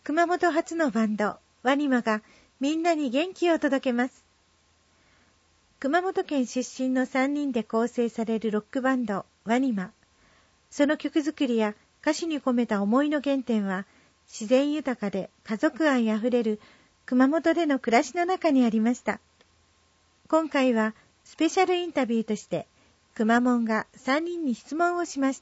熊本発のバンド、ワニマがみんなに元気を届けます。熊本県出身の3人で構成されるロックバンド、ワニマ。その曲作りや歌詞に込めた思いの原点は、自然豊かで家族愛あふれる熊本での暮らしの中にありました。今回はスペシャルインタビューとして、くまモンが3人に質問をしました。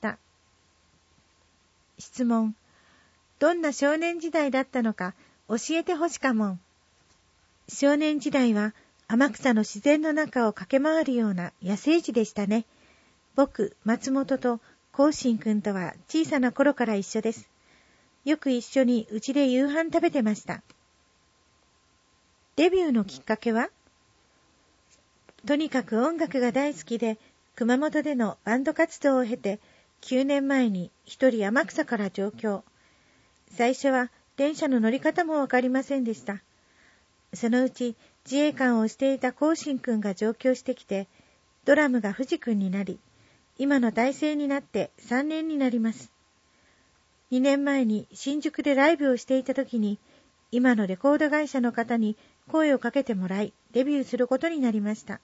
質問。どんな少年時代だったのか教えてほしかもん。少年時代は天草の自然の中を駆け回るような野生児でしたね。僕、松本とこうしんくんとは小さな頃から一緒です。よく一緒にうちで夕飯食べてました。デビューのきっかけは？とにかく音楽が大好きで、熊本でのバンド活動を経て、9年前に一人天草から上京。最初は電車の乗り方もわかりませんでした。そのうち自衛官をしていたこうしんくんが上京してきて、ドラムが藤くんになり、今の体制になって3年になります。2年前に新宿でライブをしていた時に、今のレコード会社の方に声をかけてもらい、デビューすることになりました。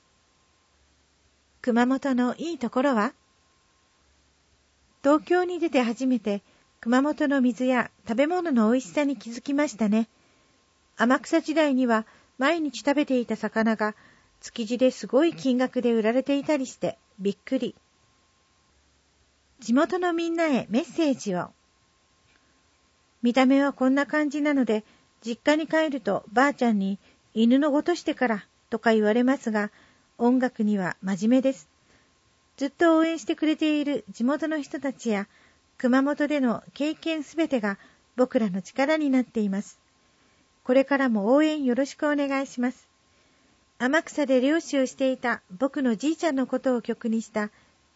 熊本のいいところは？東京に出て初めて熊本の水や食べ物の美味しさに気づきましたね。天草時代には毎日食べていた魚が築地ですごい金額で売られていたりしてびっくり。地元のみんなへメッセージを。見た目はこんな感じなので、実家に帰るとばあちゃんに犬のごとしてからとか言われますが、音楽には真面目です。ずっと応援してくれている地元の人たちや熊本での経験すべてが僕らの力になっています。これからも応援よろしくお願いします。天草で漁師をしていた僕のじいちゃんのことを曲にした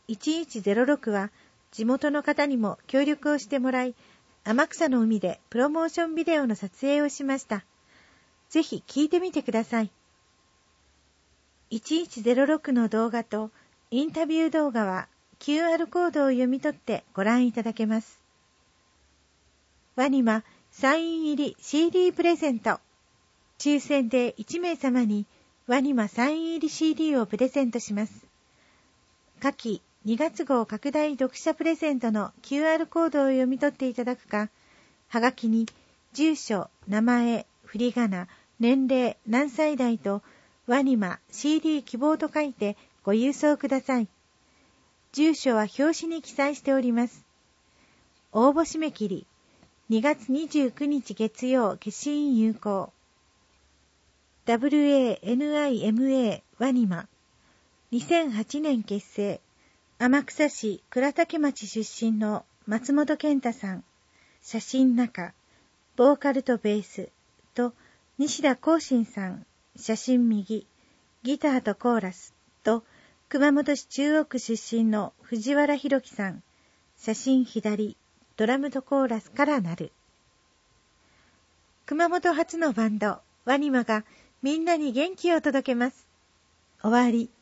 1106は地元の方にも協力をしてもらい、天草の海でプロモーションビデオの撮影をしました。ぜひ聴いてみてください。1106の動画とインタビュー動画は QR コードを読み取ってご覧いただけます。ワニマサイン入り CD プレゼント。抽選で1名様にワニマサイン入り CD をプレゼントします。下記2月号拡大読者プレゼントの QR コードを読み取っていただくか、はがきに住所、名前、振り仮名、年齢、何歳代とワニマ CD 希望と書いてご郵送ください。住所は表紙に記載しております。応募締め切り2月29日月曜消印有効。WANIMA ワニマ2008年結成、天草市倉岳町出身の松本健太さん、写真中、ボーカルとベースと西田光信さん、写真右、ギターとコーラスと熊本市中央区出身の藤原弘樹さん、写真左、ドラムとコーラスからなる。熊本発のバンド、ワニマがみんなに元気を届けます。終わり。